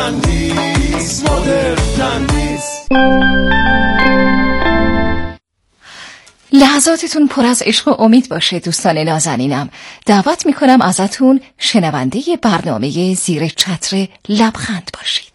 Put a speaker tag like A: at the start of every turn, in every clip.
A: لحظاتتون پر از عشق و امید باشه دوستان نازنینم. دعوت میکنم ازتون شنونده برنامه زیر چتر لبخند باشید.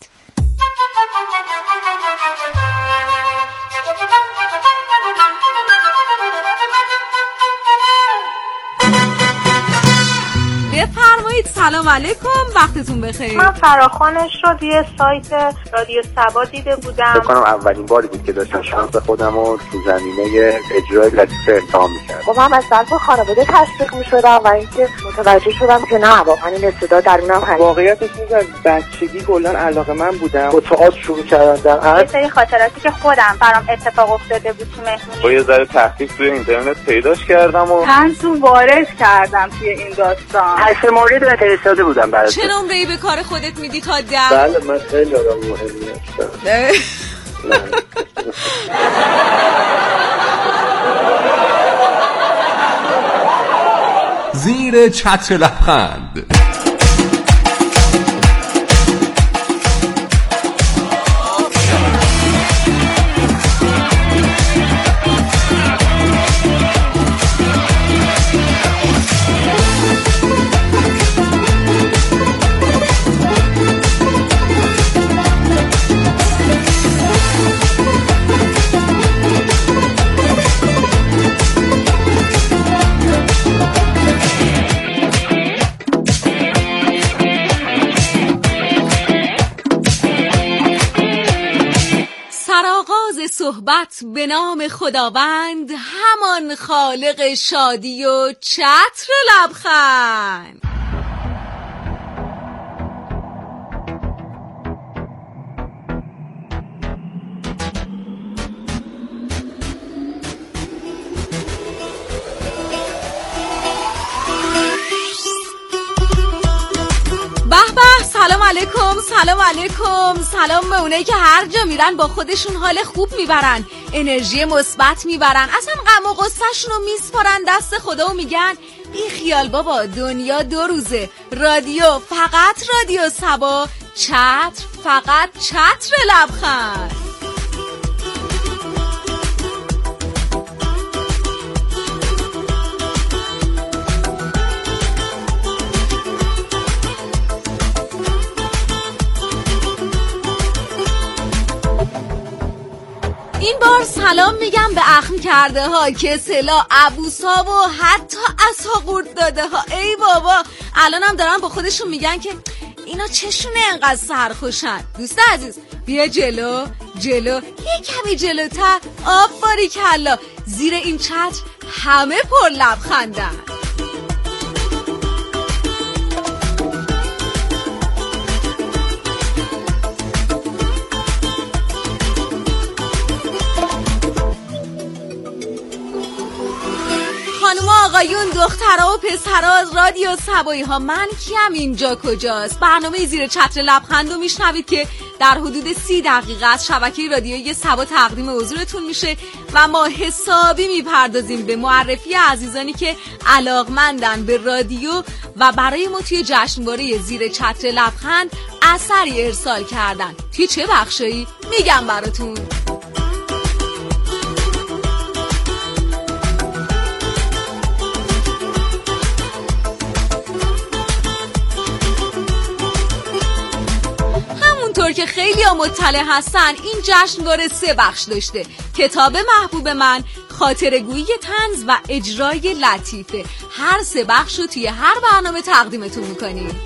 B: بفرمایید. سلام علیکم، وقتتون بخیر.
C: من فراخوانش رو توی سایت رادیو سبا دیده بودم.
D: فکر کنم اولین باری بود که داشتم شانس خودم رو تو زمینه اجرای لطیفه امتحان می‌کردم.
C: خب من از طرف خانواده تشویق می‌شدم و اینکه متوجه شدم که نه، واقعا این استعداد درونم هست.
D: واقعیتش اینه از بچگی کلاً علاقه من بودم. با تئاتر شروع کردم.
C: یه سری خاطراتی که خودم برام اتفاق افتاده بود تو مهمونی.
D: با یه ذره تحقیق توی اینترنت پیداش کردم و
C: چند تو وارد کردم توی این داستان.
D: 8 مورد رو فرستاده بودم برات.
B: چه نمره‌ای به کار خودت میدی تا 10؟
D: بله من خیلی آدم مهمی هستم.
E: زیر چتر لبخند.
B: صحبت به نام خداوند، همان خالق شادی و چتر لبخند. سلام علیکم، سلام علیکم، سلام به اونایی که هر جا میرن با خودشون حال خوب میبرن، انرژی مثبت میبرن، اصلا غم و غصه‌شون رو میسپارن دست خدا و میگن بی خیال بابا، دنیا 2 روزه. رادیو، فقط رادیو سبا، چتر، فقط چتر لبخند. این بار سلام میگم به اخم کرده ها، کسلا، عبوسا و حتی اساقورت داده ها. ای بابا، الانم دارن با خودشون میگن که اینا چشونه انقدر سرخوشن. دوست عزیز بیا جلو جلو، یه کمی جلوتر. آفاری کلا، زیر این چتر همه پر لبخندن. خانوما، آقایون، دخترها و پسرها از رادیو سبایی ها، من کیم، اینجا کجاست؟ برنامه زیر چتر لبخند رو میشنوید که در حدود 30 دقیقه از شبکه رادیویی سبا تقدیم حضورتون میشه و ما حسابی میپردازیم به معرفی عزیزانی که علاقمندن به رادیو و برای ما توی جشنواره زیر چتر لبخند اثری ارسال کردن. توی چه بخشایی؟ میگم براتون. که خیلی ها مطلع هستن، این جشنواره 3 بخش داشته: کتاب محبوب من، خاطرگویی طنز و اجرای لطیفه. هر 3 بخش رو توی هر برنامه تقدیمتون میکنیم.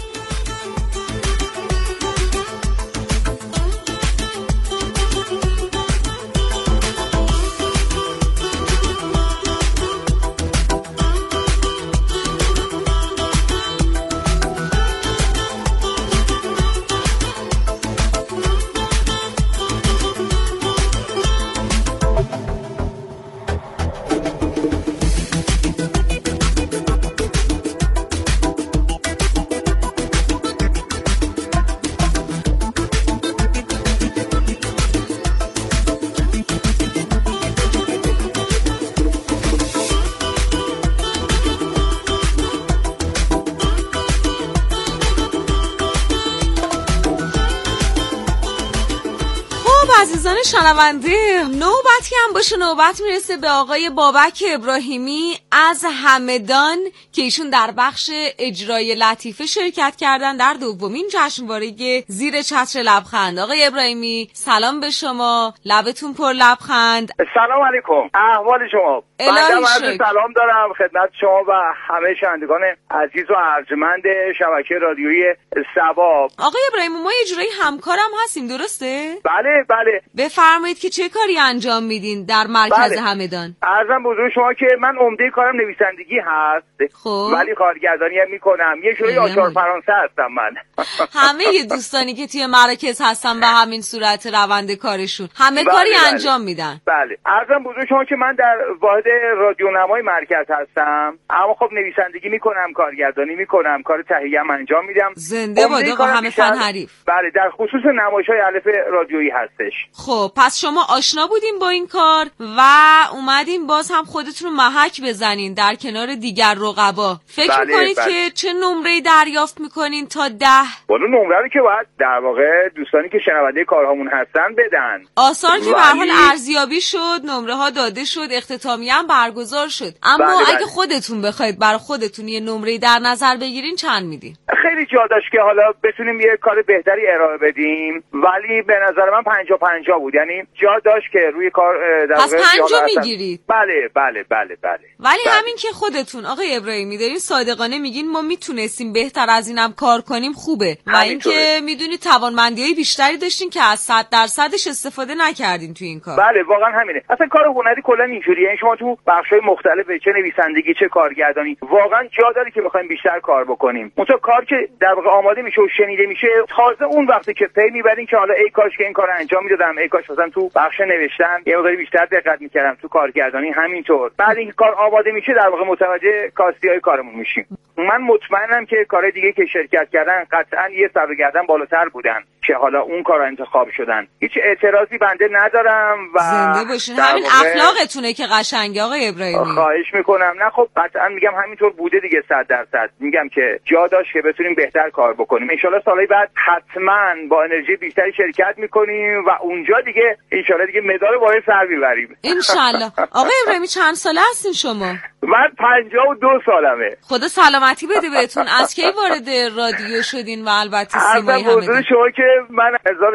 B: عزیزان شنونده، نوبتی هم باشه نوبت میرسه به آقای بابک ابراهیمی از همدان که ایشون در بخش اجرای لطیفه شرکت کردن در دومین جشنواره زیر چتر لبخند. آقای ابراهیمی سلام به شما، لبتون پر لبخند.
F: سلام علیکم، احوال شما؟
B: بنده
F: سلام دارم خدمت شما و همه شنوندگان عزیز و ارجمند شبکه رادیویی سبا.
B: آقای ابراهیمی ما یه جورایی همکارم هستیم درسته؟
F: بله بله.
B: بفرمایید که چه کاری انجام میدین در مرکز همدان؟
F: عرضم بزرگ شما که من عمده کارم نویسندگی هست.
B: خب
F: ولی کارگردانی هم میکنم، یه جوری آچار فرانسه هستم من.
B: همه دوستانی که توی مراکز هستن به همین صورت روند کارشون همه کاری انجام میدن.
F: بله عرضم بزرگ شما که من در واحد رادیونمای مرکز هستم، اما خب نویسندگی میکنم، کارگردانی میکنم، کار تهیه هم انجام میدم.
B: زنده باد آقا همه فن حریف.
F: بله در خصوص نمایش‌های الف رادیویی هستش.
B: خب پس شما آشنا بودین با این کار و اومدین باز هم خودتون رو محک بزنین در کنار دیگر رقبا. فکر میکنید که چه نمره‌ای دریافت میکنین تا 10؟
F: والا نمره رو که باید در واقع دوستانی که شنونده کارهامون هستن بدن.
B: آثار که به هر حال ارزیابی شد، نمره ها داده شد، اختتامیه هم برگزار شد. اما اگه خودتون بخواید برای خودتون یه نمره‌ای در نظر بگیرین چند میدین؟
F: خیلی جا داشت که حالا بتونیم یه کار بهتری ارائه بدیم، ولی به نظر من 50-50 بود. یعنی جا داشت که روی کار در
B: پس 50 میگیرید؟
F: بله.
B: ولی همین که خودتون آقای ابراهیمی دارین صادقانه میگین ما میتونستیم بهتر از اینم کار کنیم خوبه، و اینکه میدونید توانمندی‌های بیشتری داشتین که از 100%ش استفاده نکردین تو این کار.
F: بله واقعا همینه. اصلا کار هنری کلا اینجوریه، یعنی شما تو بخش‌های مختلف چه نویسندگی چه کارگردانی واقعا جا داره که بخوایم بیشتر کار بکنیم. اون کار که در واقع آماده میشه و شنیده میشه، تازه اون وقتی که پی میبرین که حالا ای کاش که این کارو انجام میدادم، ای کاش مثلا تو بخش نوشتن یه مقدار بیشتر دقت میکردم، تو کارگردانی همینطور. بعد اینکه کار آماده میشه در واقع متوجه کاستی‌های کارمون میشیم. من مطمئنم که کار دیگه که شرکت کردن قطعا یه سر و گردن بالاتر بودن که حالا اون کارا انتخاب شدن. هیچ اعتراضی بنده ندارم و
B: زنده باشین. همین اخلاقتونه که قشنگه آقای ابراهیمی.
F: خواهش میکنم. نه خب قطعا میگم همینطور بوده دیگه 100%. میگم که جا داشت که بتونیم بهتر کار بکنیم. ان شاءالله سالهای بعد حتما با انرژی بیشتری شرکت میکنیم و اونجا دیگه ان شاءالله دیگه مدال بالای سر میبریم
B: ان شاءالله. آقای ابراهیمی چند ساله هستین شما؟
F: من 52 سالمه.
B: خدا سلامتی بده بهتون. از کی وارد رادیو شدین و البته سیمای همدان؟
F: شما که من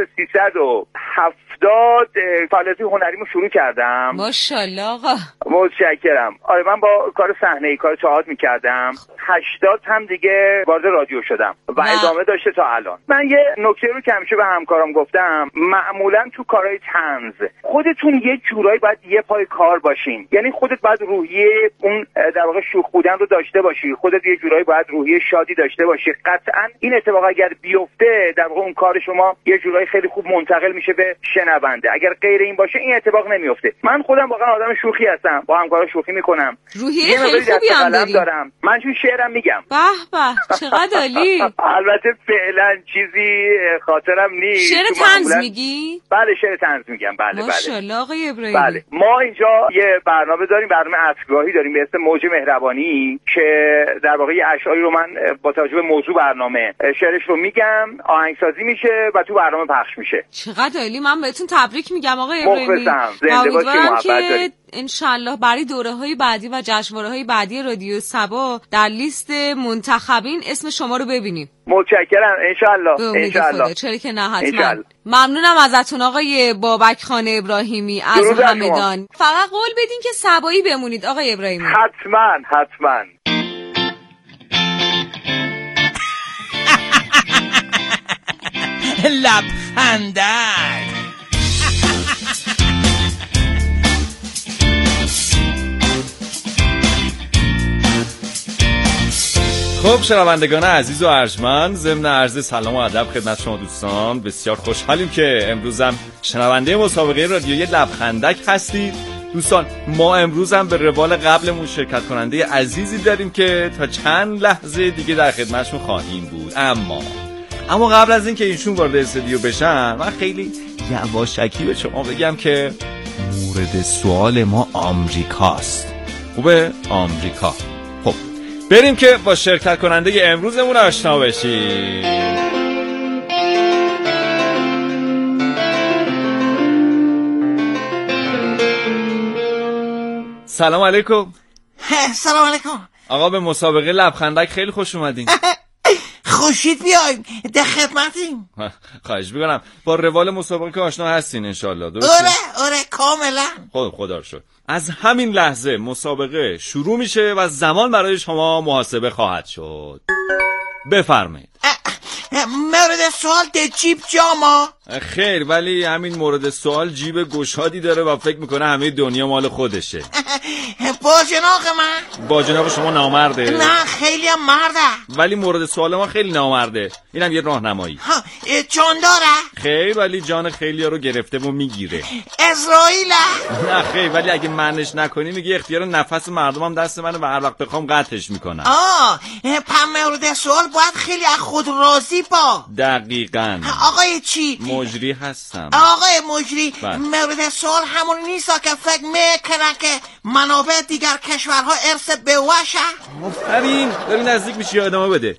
F: 1370 فعالیت هنریمو شروع کردم.
B: ماشاءالله آقا.
F: متشکرم. آره من با کار صحنه‌ای کار تئاتر می‌کردم. 80 هم دیگه وارد رادیو شدم و ادامه داشته تا الان. من یه نکته رو که همیشه به همکارام گفتم، معمولا تو کارهای طنز خودتون یه جورایی باید یه پای کار باشین. یعنی خودت باید روحیه اون در واقع شوخ بودن رو داشته باشی، خودت یه جورایی باید روحیه شادی داشته باشی. قطعاً این اتفاق اگر بیفته در واقع اون کار شما یه جورایی خیلی خوب منتقل میشه به شنونده. اگر غیر این باشه این اتفاق نمیفته. من خودم واقعا آدم شوخی هستم، با همکارا شوخی میکنم،
B: روحیه خیلی خوبی هم
F: دارم. من چون شعرم میگم.
B: به به چقدر عالی.
F: البته فعلا چیزی خاطرم نیست.
B: شعر طنز میگی؟
F: بله شعر طنز میگم. بله
B: ماشاءالله آقای ابراهیمی.
F: بله ما اینجا یه برنامه داریم، برنامه عطرگاهی داریم به اسم موج مهربانی که در واقع یه اشعاری رو من با توجه به موضوع برنامه شعرش رو میگم، آهنگسازی میشه و تو برنامه پخش میشه.
B: چقدر عالی. من بهتون تبریک میگم آقای ابراهیمی.
F: مخلصم. زنده باشی، محبت دارید.
B: انشالله برای دوره‌های بعدی و جشنواره‌های بعدی رادیو سبا در لیست منتخبین اسم شما رو ببینیم.
F: متشکرم. انشالله.
B: چرا که نه حتما. ممنونم ازتون آقای بابک خان ابراهیمی از همدان. فقط قول بدین که سبایی بمونید آقای ابراهیمی.
F: حتما.
G: لبخندک.
E: خب شنوندگان عزیز و ارجمند، ضمن عرض سلام و ادب خدمت شما دوستان، بسیار خوشحالیم که امروزم شنونده مسابقه رادیویی لبخندک هستید. دوستان ما امروز هم به روال قبلمون شرکت کننده عزیزی داریم که تا چند لحظه دیگه در خدمتشون خواهیم بود. اما قبل از این که ایشون وارد استودیو بشن، من خیلی یواشکی به شما بگم که مورد سوال ما آمریکاست. خوبه؟ آمریکا. خب بریم که با شرکت کننده امروزمون آشنا بشیم. سلام علیکم.
G: سلام علیکم
E: آقا به مسابقه لبخندک خیلی خوش اومدین.
G: خوشید بیایم، در خدمتیم.
E: خواهش میکنم. با روال مسابقه که آشنا هستین انشالله، درسته؟
G: آره کاملا.
E: خدا رو شکر. از همین لحظه مسابقه شروع میشه و زمان برای شما محاسبه خواهد شد. بفرمایید.
G: مورد سوال ده جیب جاما؟
E: خیر، ولی همین مورد سوال جیب گشادی داره و فکر میکنه همه دنیا مال خودشه.
G: باجناق من؟
E: باجناق شما نامرده؟
G: نه خیلی هم مرده.
E: ولی مورد سوال ما خیلی نامرده. اینم یه راهنمایی.
G: جان داره؟
E: خیر، ولی جان خیلیا رو گرفته و میگیره.
G: اسرائیله؟
E: نه خیر، ولی اگه منش نکنی میگه اختیار نفس مردمم دست منه و هر وقت بخوام قطعش میکنم.
G: مورد سوال باید خیلی از خود راضی با.
E: دقیقاً.
G: آقای چی؟
E: مجری هستم.
G: آقای مجری، مورد سوال همون نیست که فکر میکنه که منابع دیگر کشورها ارث به وشه؟
E: آفرین، داری نزدیک میشی، ادامه بده.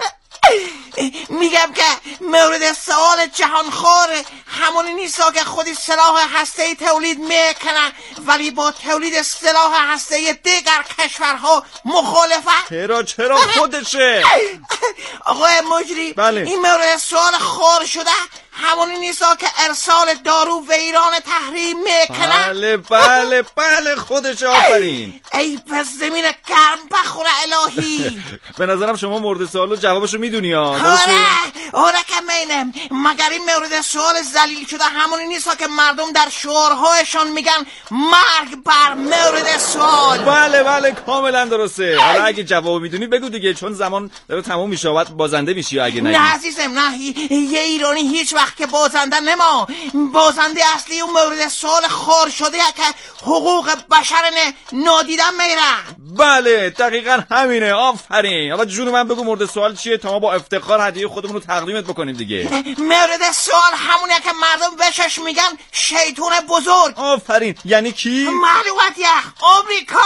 G: میگم که مورد سوال جهانخوار همونی نیست که خودی سلاح هسته‌ای تولید میکنه ولی با تولید سلاح هسته‌ای دیگر کشورها مخالفه.
E: چرا خودشه؟
G: آقای مجری،
E: بله.
G: این مورد سوال خور شده همونی نیست که ارسال دارو به ایران تحریم میکنه.
E: بله خودشه. آفرین.
G: ای پس زمین گرم بخوره الهی.
E: به نظرم شما مورد سوال و جوابشو میدونی ها.
G: آره که مینم. مگر این مورد سوال ذلیل شده همونی نیست که مردم در شعارهایشان میگن مرگ بر مورد سوال؟
E: بله کاملا درسته. حالا اگه جواب میدونی بگو دیگه، چون زمان داره تموم میشه و بازنده میشی. اگه نگی
G: نه عزیزم، نه. یه ایرانی هیچ وقت که بازنده نما. بازنده اصلی اون مورد سوال خور شده که حقوق بشر نادیده میره.
E: بله دقیقاً همینه. آفرین. حالا جون من بگو مورد سوال چیه تا ما با افتخار هدیه خودمون رو تقدیمت بکنیم دیگه.
G: مورد سوال همونه که مردم بهش میگن شیطون بزرگ.
E: آفرین. یعنی کی؟
G: معلومات آمریکا.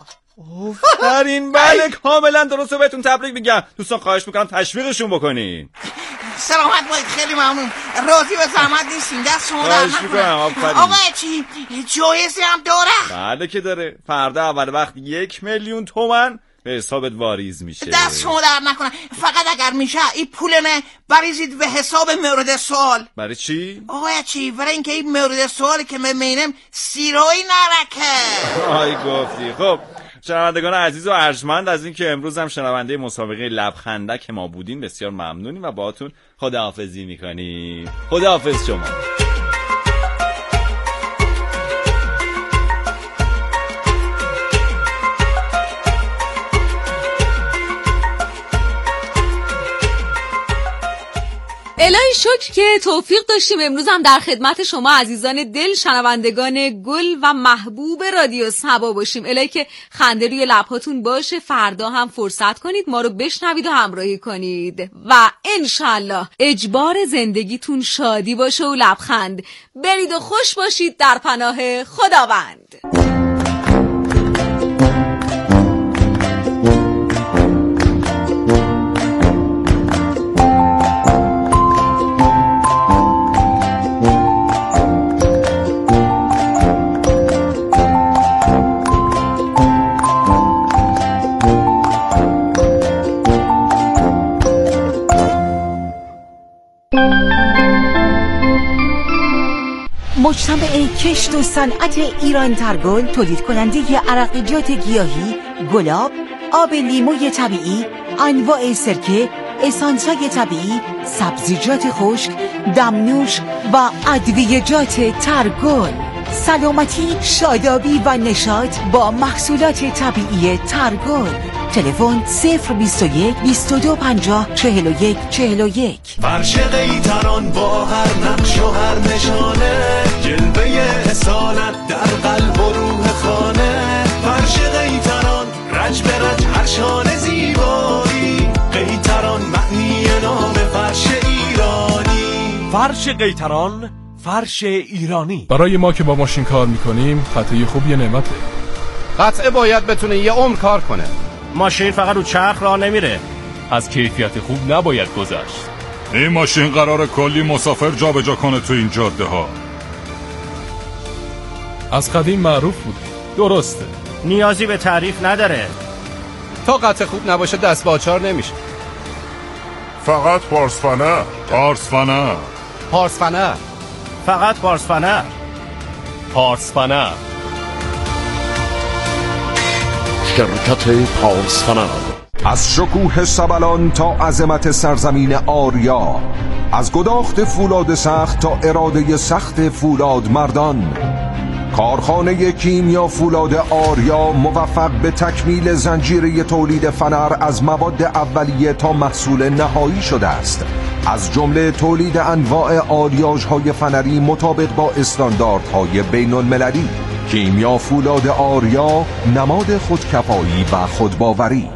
E: آفرین. بله کاملا درسته. بهتون تبریک میگم. دوستان خواهش میکنم تشویقشون بکنین.
G: سلامت باشید. خیلی ممنون. راضی به زحمت نیستین. دست شما در نکنه. آقا چی جایزه هم داره؟
E: بله که داره. فردا اول وقت 1,000,000 تومان به حسابت واریز میشه.
G: دست شما در نکنه. فقط اگر میشه این پولنه بریزید به حساب مورد سوال.
E: برای چی؟
G: آقا چی؟ برای اینکه این مورد سوالی که میمینم سیروی نرکه.
E: آی گفتی. خب شنوندگان عزیز و ارجمند، از اینکه امروز هم شنونده مسابقه لبخندک ما بودین بسیار ممنونیم و باهاتون خداحافظی میکنیم. خداحافظ شما.
B: الهی شکر که توفیق داشتیم امروز هم در خدمت شما عزیزان دل، شنوندگان گل و محبوب رادیو صبا باشیم. الهی که خنده روی لبهاتون باشه. فردا هم فرصت کنید ما رو بشنوید و همراهی کنید و انشالله اجبار زندگیتون شادی باشه و لبخند. برید و خوش باشید در پناه خداوند.
H: مجتمع کشت و صنعت ایران ترگل تولید کننده عرقیات گیاهی، گلاب، آب لیموی طبیعی، انواع سرکه، اسانس‌های طبیعی، سبزیجات خشک، دمنوش و ادویه‌جات ترگل. سلامتی، شادابی و نشاط با محصولات طبیعی ترگل. تلفن 021 22 50 41 41.
I: فرش قیطران با هر نقش و هر نشانه، جلوه اصالت در قلب و روح خانه. فرش قیطران رج به رج هر شانه زیبایی، قیطران معنی نام فرش ایرانی.
J: فرش قیطران، فرش ایرانی.
K: برای ما که با ماشین کار میکنیم قطعه خوب یه نعمته.
L: قطعه باید بتونه یه عمر کار کنه.
J: ماشین فقط رو چرخ راه نمیره. از کیفیت خوب نباید گذشت.
M: این ماشین قراره کلی مسافر جابجا کنه تو این جاده ها.
K: از قدیم معروف بود. درسته،
N: نیازی به تعریف نداره.
L: تا قطعه خوب نباشه دست با آچار نمیشه.
M: فقط پارسفنر. پارسفنر.
L: پارسفنر.
N: فقط پارسفنر.
J: پارسفنر.
O: شرکت پارسفنر.
P: از شکوه سبلان تا عظمت سرزمین آریا، از گداخت فولاد سخت تا اراده سخت فولاد مردان، کارخانه کیمیا فولاد آریا موفق به تکمیل زنجیره تولید فنر از مواد اولیه تا محصول نهایی شده است، از جمله تولید انواع آلیاژهای فنری مطابق با استانداردهای بین المللی. کیمیا فولاد آریا، نماد خودکفایی و خودباوری.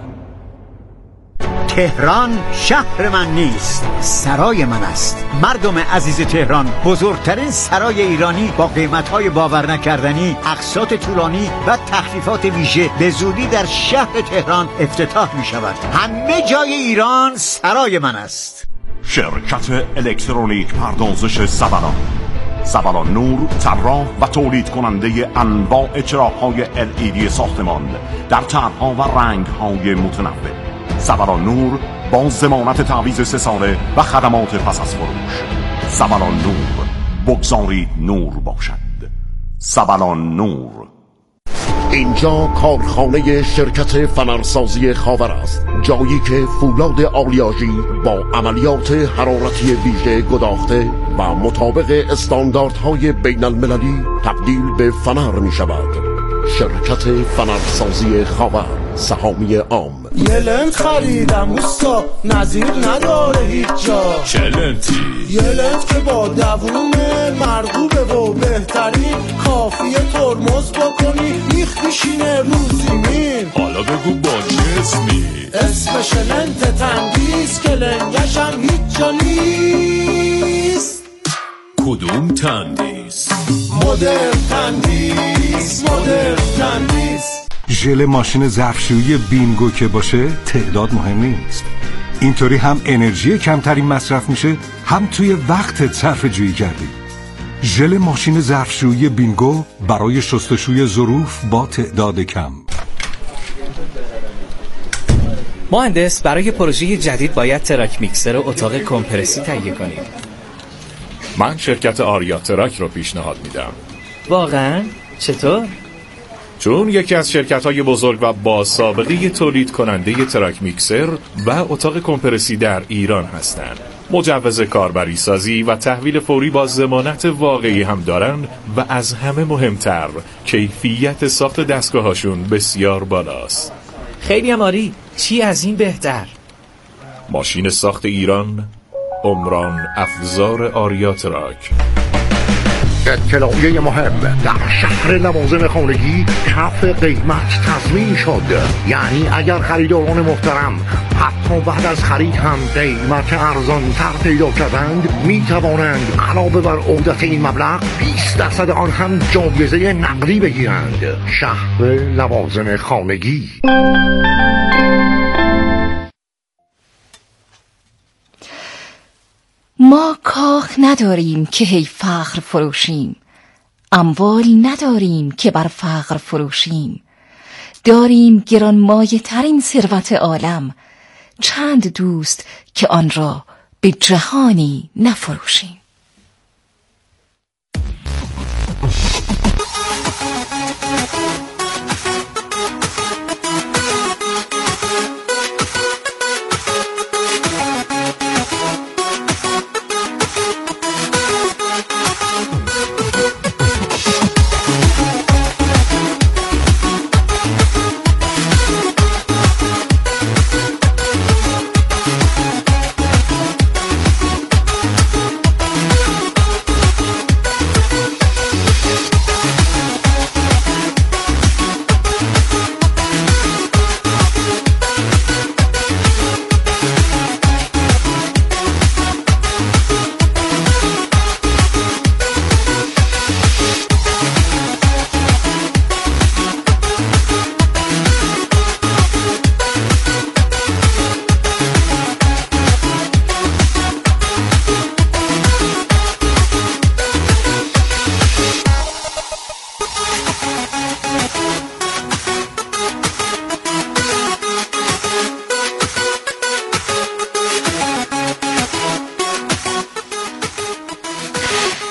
Q: تهران شهر من نیست، سرای من است. مردم عزیز تهران، بزرگترین سرای ایرانی با قیمت‌های باور نکردنی، اقساط طولانی و تخفیفات ویژه به زودی در شهر تهران افتتاح می‌شود. همه جای ایران سرای من است.
O: شرکت الکترونیک پردازش سبلان. سبلان نور، طراح و تولید کننده انواع چراغ‌های LED ساختمان در طرح‌ها و رنگ‌های متنوع. سبلان نور با ضمانت تعویض 3 ساله و خدمات پس از فروش. سبلان نور، بگذارید نور باشد. سبلان نور.
R: اینجا کارخانه شرکت فنرسازی خاور است، جایی که فولاد آلیاژی با عملیات حرارتی ویژه گداخته و مطابق استانداردهای بین المللی تبدیل به فنر می شود. شرکت فنرسازی خاور، سهامی عام.
S: یه لنت خریدم اوستا، نظیر نداره هیچ جا.
M: چه لنتی؟
S: یه لنت که با دووم مرغوبه و بهترین، کافیه ترمز بکنی میخ میشینه رو زمین.
M: حالا بگو با چه اسمی؟
S: اسمش لنت تندیس که لنگشم هیچ جا نیست.
M: کدوم تندیس؟
S: مدر تندیس، مدر تندیس.
T: ژل ماشین ظرفشویی بینگو که باشه تعداد مهم نیست. اینطوری هم انرژی کمتری مصرف میشه، هم توی وقت صرفه جویی کردی. ژل ماشین ظرفشویی بینگو برای شستشوی ظروف با تعداد کم.
U: مهندس، برای پروژه جدید باید تراک میکسر و اتاق کمپرسی تهیه کنیم.
M: من شرکت آریا تراک رو پیشنهاد میدم.
U: واقعا؟ چطور؟
M: چون یکی از شرکت‌های بزرگ و با سابقه تولید کننده تراک میکسر و اتاق کمپرسی در ایران هستند. مجوز کاربری سازی و تحویل فوری با ضمانت واقعی هم دارن و از همه مهمتر کیفیت ساخت دستگاهاشون بسیار بالاست.
U: خیلی هم عالی. چی از این بهتر؟
M: ماشین ساخت ایران، عمران افزار آریا تراک.
R: اطلاعیه مهم: در شهر لوازم خانگی کف قیمت تضمین شد. یعنی اگر خریداران محترم حتی بعد از خرید هم قیمت ارزان تر پیدا کردند، می توانند علاوه بر عودت این مبلغ 20% آن هم جایزه نقدی بگیرند. شهر لوازم خانگی.
A: ما کاخ نداریم که هی فقر فروشیم، اموال نداریم که بر فقر فروشیم. داریم گرانمایه ترین ثروت عالم، چند دوست که آن را به جهانی نفروشیم.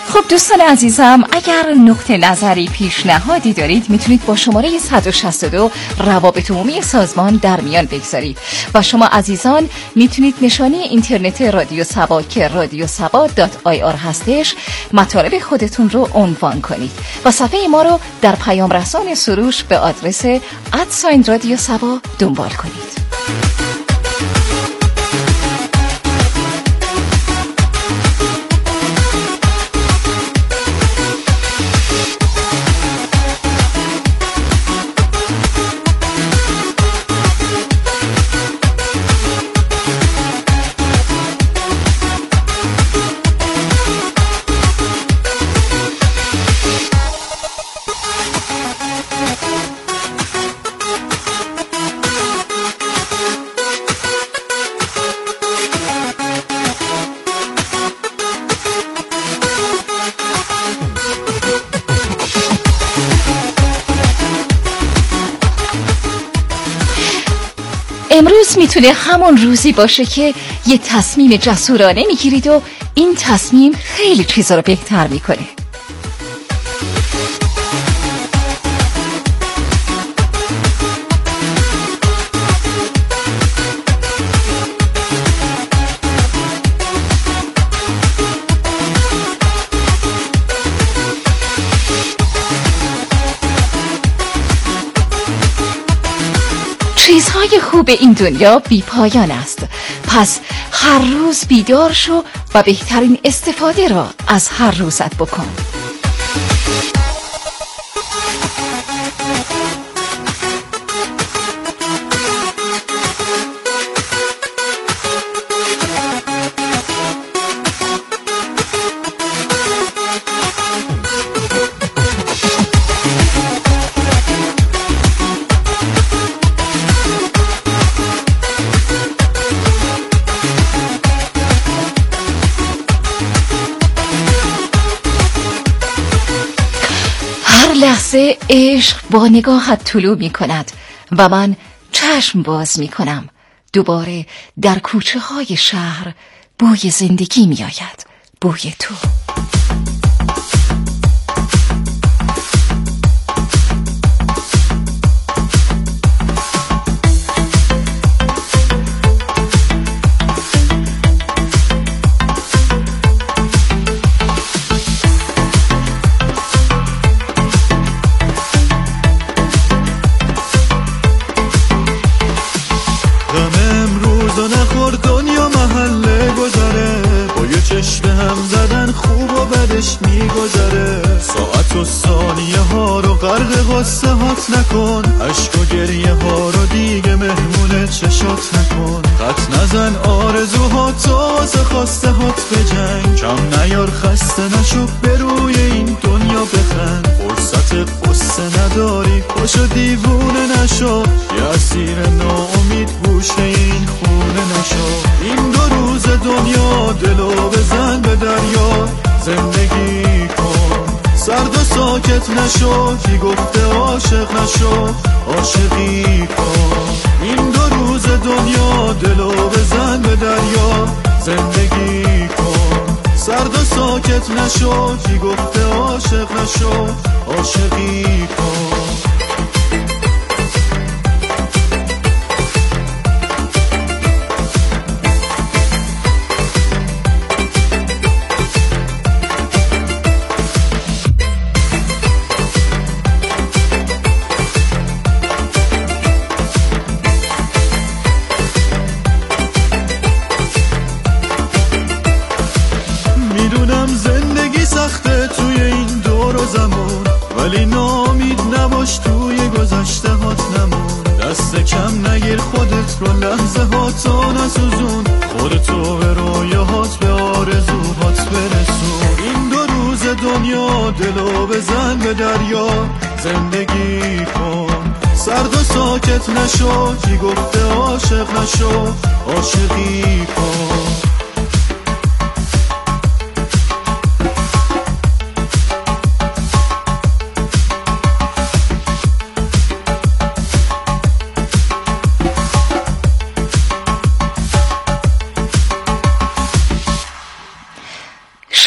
A: خب دوستان عزیزم، اگر نقطه نظری پیشنهادی دارید میتونید با شماره 162 روابط عمومی سازمان در میان بگذارید و شما عزیزان میتونید نشانی اینترنت رادیو سبا که radiosaba.ir هستش مطالب خودتون رو عنوان کنید و صفحه ما رو در پیام رسان سروش به آدرس @رادیو سبا دنبال کنید. امروز میتونه همون روزی باشه که یه تصمیم جسورانه میگیرید و این تصمیم خیلی چیزا رو بهتر میکنه. چیزهای خوب این دنیا بی پایان است، پس هر روز بیدار شو و بهترین استفاده را از هر روزت بکن. لحظه عشق با نگاهت طلوع می کند و من چشم باز می کنم. دوباره در کوچه های شهر بوی زندگی می آید، بوی تو.
I: میگذره ساعت و ثانیه ها رو غرق غصه هات نکن، عشق و گریه ها رو دیگه مهمون چشات نکن، خط نزن آرزوهات و واسه خواسته هات بجنگ، کم نیار خسته نشو به روی این دنیا بخند، فرصت قصه نداری پاشو دیوونه نشو، یه اسیر ناامید گوشه این خونه نشو، این 2 روز دنیا دلو بزن به دریا، زندگی کن سرد و ساکت نشو، کی گفته عاشق نشو، عاشقی کن، این 2 روز دنیا دلو بزن به دریا، زندگی کن سرد و ساکت نشو، کی گفته عاشق نشو، عاشقی کن. ولی نامید نباش توی گذشته هات نمون، دست کم نگیر خودت رو لحظه هاتو نسوزون، خودتو به رویاهات به آرزوهات برسون، این 2 روز دنیا دلو بزن به دریا، زندگی کن سرد و ساکت نشو، کی گفته عاشق نشو، عاشقی کن.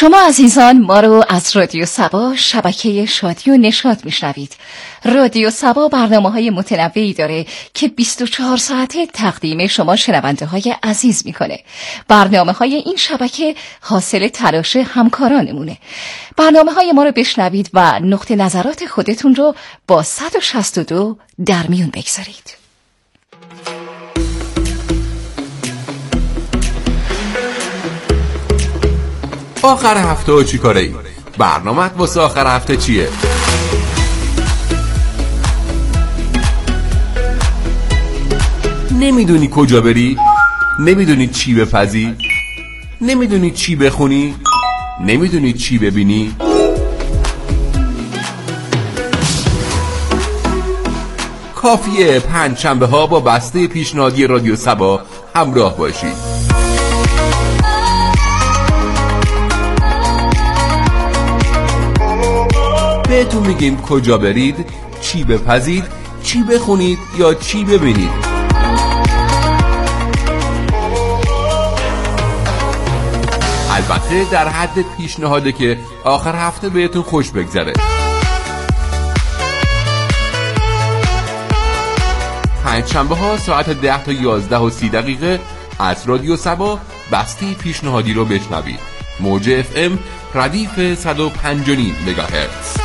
A: شما عزیزان ما رو از رادیو سبا شبکه شادی و نشاط میشنوید. رادیو سبا برنامه‌های متنوعی داره که 24 ساعته تقدیم شما شنونده های عزیز میکنه. برنامه‌های این شبکه حاصل تلاش همکارانمونه. برنامه‌های ما رو بشنوید و نقطه نظرات خودتون رو با 162 در میون بگذارید.
C: آخر هفته چی کاره ای؟ برنامه‌ت واسه آخر هفته چیه؟ نمیدونی کجا بری؟ نمیدونی چی بپزی؟ نمیدونی چی بخونی؟ نمیدونی چی ببینی؟ کافیه پنجشنبه ها با بسته پیشنهادی رادیو سبا همراه باشید. بهتون میگیم کجا برید، چی بپزید، چی بخونید یا چی ببینید. البته در حد پیشنهاده که آخر هفته بهتون خوش بگذره. پنجشنبه ها ساعت 10 تا 11 و 30 دقیقه از رادیو سبا بسته پیشنهادی رو بشنوید. موج FM ردیف 105.5 مگاهرتز.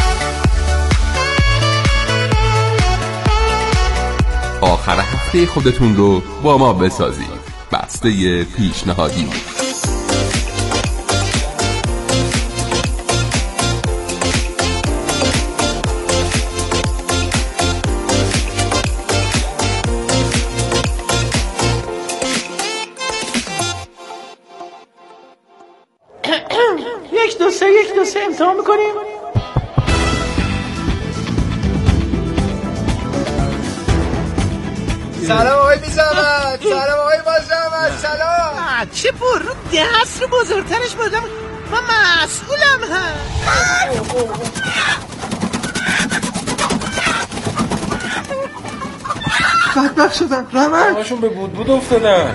C: آخر هفته خودتون رو با ما بسازید. بسته پیشنهادی.
G: یک دو سه امتحان میکنیم.
V: سلام آقای بی‌زحمت. سلام آقای بازحمت. سلام.
G: چه پر رو دست رو بزرگترش بودم. من مسئولم هم.
V: بدبخت شدم. رمن
K: همشون به بود افتادن.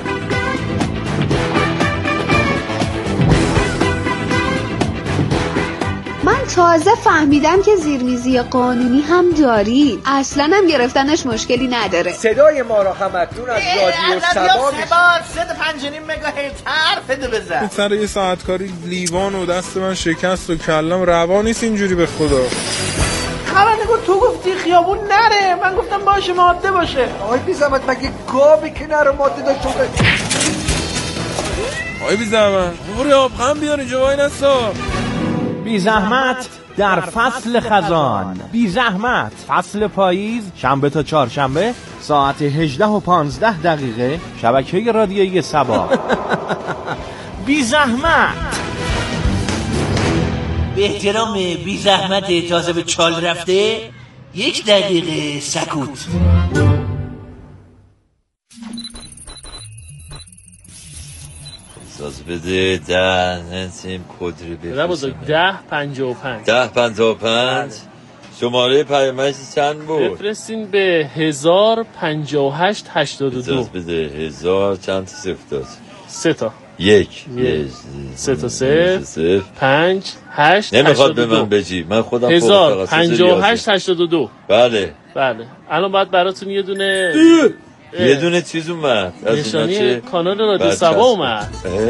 W: من تازه فهمیدم که زیرمیزی قانونی هم دارید. اصلا هم گرفتنش مشکلی نداره.
V: صدای ما را همکنون از رادیو سبا
G: صد 5.5 مگاهرتز حرف بزن.
K: سر یه ساعت کاری لیوان و دست من شکست و کلم روا نیست اینجوری به خدا.
G: خبرنگار تو گفتی خیابون نره، من گفتم باشه ماده باشه.
V: آقای بی‌زحمت مگه گاوی که نره ماده داشته باشه؟
K: آقای بی‌زحمت برو آبخم بیار اینجا وای نسا.
N: بی زحمت در فصل خزان، بی زحمت فصل پاییز، شنبه تا چهارشنبه ساعت 18 و 15 دقیقه شبکه رادیویی سبا. بی زحمت.
X: به احترام بی زحمت تازه به چال رفته 1 دقیقه سکوت.
Y: اجازه بده 10 نسیم کد رو بفرستم. 1055 شماره پیامک چند بود؟
Z: بفرستین به 105882.
Y: اجازه بده 1000 چند تا صفر داد؟
Z: 3 تا
Y: 1
Z: 3 تا 0 5 8
Y: نمیخواد به من بجی، من خودم
Z: 105882.
Y: بله
Z: الان باید براتون یه
Y: دونه چیز اومد،
Z: نشانی کانال رادیو سبا اومد.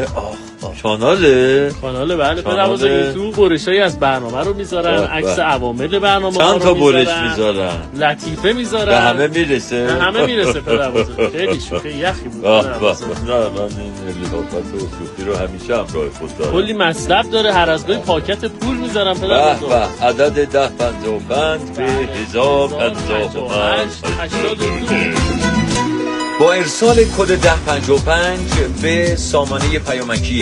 Y: کاناله
Z: بله. به تو برشایی از برنامه رو میذارن، عکس عوامل برنامه
Y: چند تا برش میذارن،
Z: لطیفه میذارن،
Y: به همه میرسه
Z: پدربزرگ. خیلی شوخی یخی بود.
Y: نه من این لطافت و شوخی رو همیشه همراه خود دارم.
Z: کلی مطلب داره، هر از گاهی پاکت پول میذارن پدربزرگ. عدد
Y: 1055 به 105882. با ارسال کد 1055 به سامانه پیامکی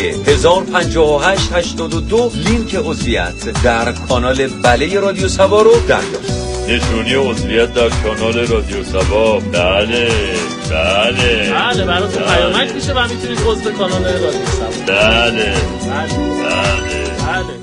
Y: 105882 لینک عضویت در کانال بله رادیو سبا رو دریافت. نشونی عضویت در کانال رادیو سبا. بله
Z: براتون پیامک میشه و میتونید عضو کانال رادیو سبا.
Y: بله